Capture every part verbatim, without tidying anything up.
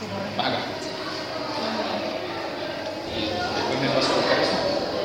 correcto. Vas acá. Y después me paso a buscar eso.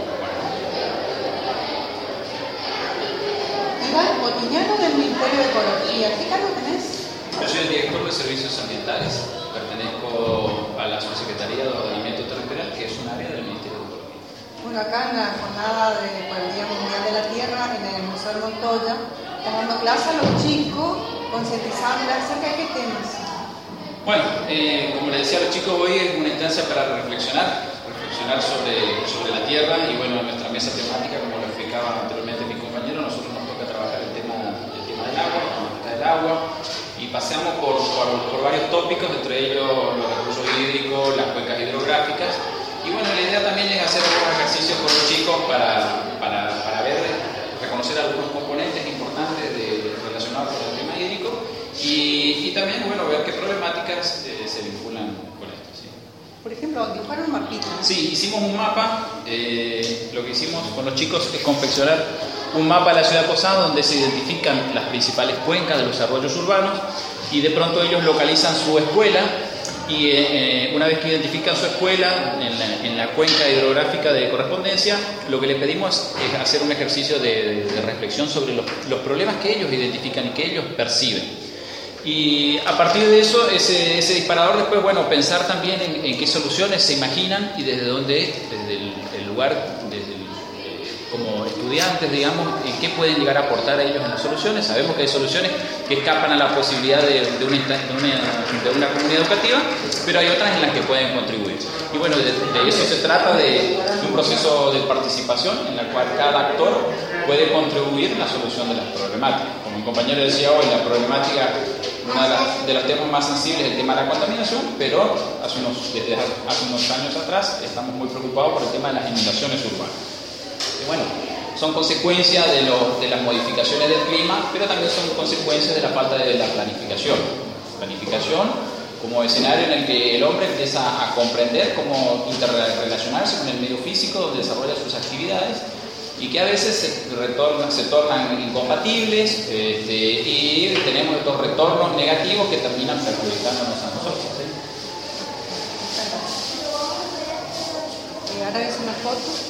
Iván Botiñano del Ministerio de Ecología. ¿Qué cargo tenés? Yo soy el director de Servicios Ambientales. Pertenezco a la Subsecretaría de Ordenamiento Territorial, que es un área del Ministerio de Ecología. Bueno, acá en la jornada de, por el Día Mundial de la Tierra, en el Museo de Montoya, estás dando clase a los chicos, concientizándoles acerca de qué temas. Bueno, eh, como les decía a los chicos, hoy es una instancia para reflexionar, reflexionar sobre, sobre la Tierra y bueno, en nuestra mesa temática, como lo explicaba anteriormente mi compañero, nosotros nos toca trabajar el tema, el tema del agua, la temática del agua y paseamos por, por, por varios tópicos, entre ellos los recursos hídricos, las cuencas hidrográficas. Y bueno, la idea también es hacer algunos ejercicios con los chicos para, para, para ver, reconocer algunos componentes importantes de, relacionados con el tema hídrico y, y también, bueno, ver qué problemáticas eh, se vinculan con esto. ¿Sí? Por ejemplo, dibujar un mapita. Sí, hicimos un mapa. Eh, lo que hicimos con los chicos es confeccionar un mapa de la ciudad de Posada donde se identifican las principales cuencas de los arroyos urbanos y de pronto ellos localizan su escuela. Y eh, una vez que identifican su escuela en la, en la cuenca hidrográfica de correspondencia, lo que les pedimos es hacer un ejercicio de, de, de reflexión sobre los, los problemas que ellos identifican y que ellos perciben. Y a partir de eso, ese, ese disparador después, bueno, pensar también en, en qué soluciones se imaginan y desde dónde, desde el, el lugar, desde el, como estudiantes, digamos, en qué pueden llegar a aportar a ellos en las soluciones. Sabemos que hay soluciones que escapan a la posibilidad de, de, una, de, una, de una comunidad educativa, pero hay otras en las que pueden contribuir. Y bueno, de, de eso se trata, de, de un proceso de participación en la cual cada actor puede contribuir en la solución de las problemáticas. Como mi compañero decía hoy, la problemática, uno de, las, de los temas más sensibles es el tema de la contaminación, pero hace unos, desde hace unos años atrás estamos muy preocupados por el tema de las inundaciones urbanas. Y bueno, son consecuencias de, lo, de las modificaciones del clima, pero también son consecuencias de la falta de la planificación. Planificación como escenario en el que el hombre empieza a comprender cómo interrelacionarse con el medio físico donde desarrolla sus actividades y que a veces se, retornan, se tornan incompatibles este, y tenemos estos retornos negativos que terminan perjudicándonos a nosotros. ¿Sí? Ahora es una foto.